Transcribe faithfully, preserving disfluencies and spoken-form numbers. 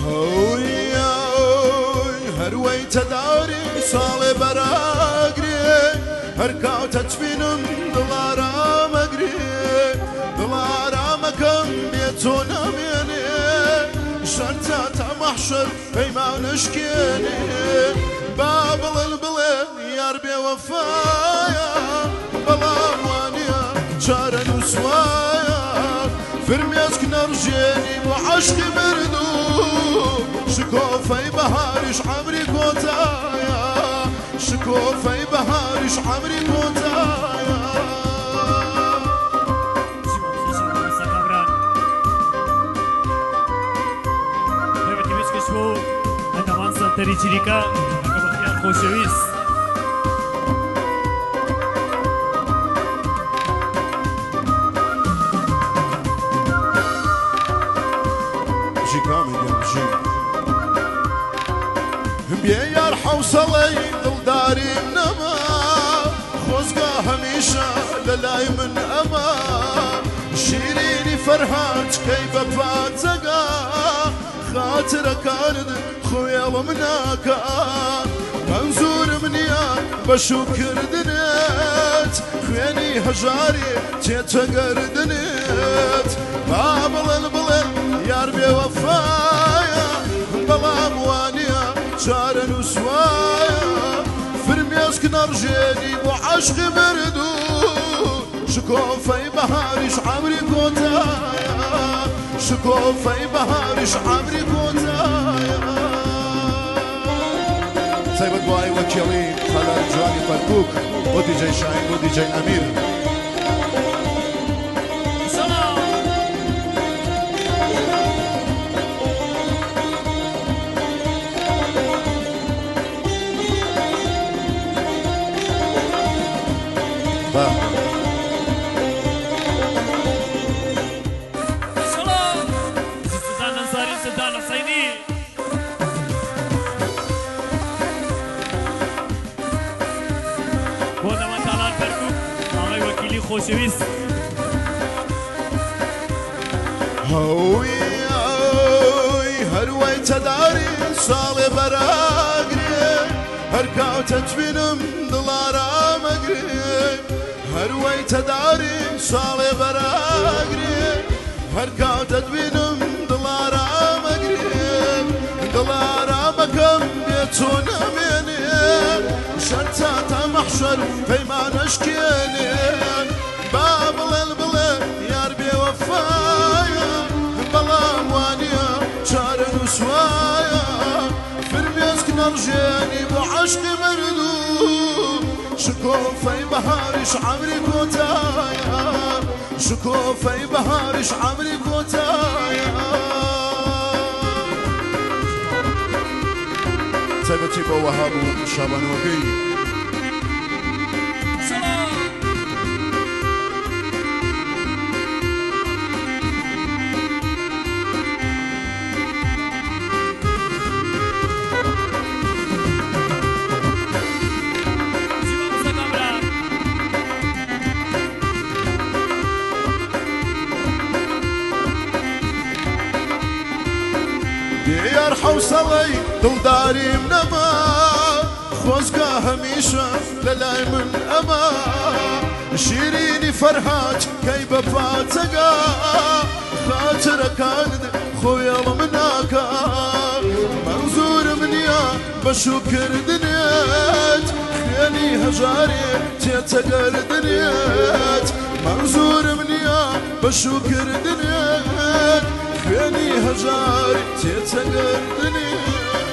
هەروەی تەداری ساڵێ بەراگرێ هەر کاتە توینم دڵارامەگرێ دڵارامەکەم بێ تۆ نامێنێ شەرتە تا مەحشەر پەیمانەشکێنێ با بڵێن بڵێ یار بێوەفایە بەڵام وانیە چارە نووسوایە فرمێسک نەڕژێنی بۆ عەشقی مردوو شکۆفەی بەهاریش عەمری کۆتایە شکۆفەی بەهاریش عەمری کۆتایە هەتاوان سەنتەری چریکە ئەگە بەخیان خۆشەویست بێ یار حەوسەڵەی دڵداریم نەما خۆزگا هەمیشە لە لای من ئەما شیرینی فەرهاد کەی بە پاتەگا خاترەکانت خۆیەوە مناکات منزورم نییە بە شوکردنت خوێنی هەژاری تێتەگەردنت با بڵێن بڵێن یار بێوەفایە بەڵام وانیە چارە نووسوایە فرمێسک نەڕژێنی بۆ عەشقی مردوو شکۆفەی بەهاریش عەمری کۆتایە شکۆفەی بەهاریش عەمری کۆتایە تایبەت بۆ ئای وەکیڵی خەلەر جوانی فەرکوک بۆ دیجەی شاهین بۆ دیجەی ئەمیر خۆشەویست هەوی هەروەی تەداری ساڵێ بەراگرێ هەر کاتە توینم دڵارامەگرێ هەروەی تەداری ساڵێ بەراگرێ هەر کاتە توینم دڵارامەگرێ دڵارامەکەم بێ تۆ نامێنێ شەرتە تا مەحشەر پەیمانەشکێنێ با بڵێن بڵێ یار بێوەفایە بەڵام وانیە چارە نووسوایە فرمێسک نەڕژێنی بۆ عەشقی مردوو شکۆفەی بەهاریش عەمری کۆتایە شکۆفەی بەهاریش عەمری کۆتایە تایبەتی بۆ وەهاب و شابانەوەکەی یار حەوسەڵەی دڵداریم نەما خۆزگا هەمیشە لە لای من ئەما شیرینی فەرهاد کەی بە پاتەگا خاترەکانت خۆیەوە مناکا منزورم نییە بە شوکردنت خوێنی هەژاری تێتەگەردنت منزورم نییە بە شوکردنت خوێنی هەژاری تێتەگەردنێ